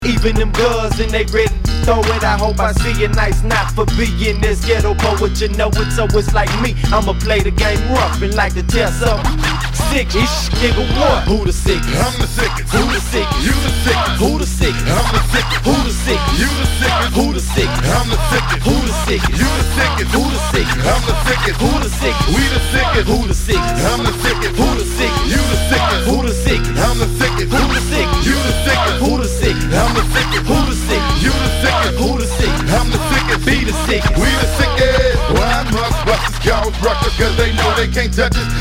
Even them girls and they ready to throw it. I hope I see a nice knot for being this ghetto poet. You know it, so it's like me. I'ma play the game rough and like to tell something sick-ish. Nigga, what? Who the sickest? I'm the sickest. Who the sickest? You the sickest. Who the sickest? I'm the sickest. Who the sickest? You the sickest. Who the sickest? I'm the sickest. Who the sickest? You the sickest. Who the sickest? I'm the sickest. Who the sickest? We the sickest. Who the sickest? I'm the sickest. Who the sickest? You the sickest. Who the sickest? I'm the sickest. Who the sickest? You the sickest. Who the sickest? I'm the sickest. Who the sickest? You the sickest. Who the sickest? I'm the sickest. Be the sickest. We the sickest. Why must busters cause ruckus? Cause they know they can't touch us.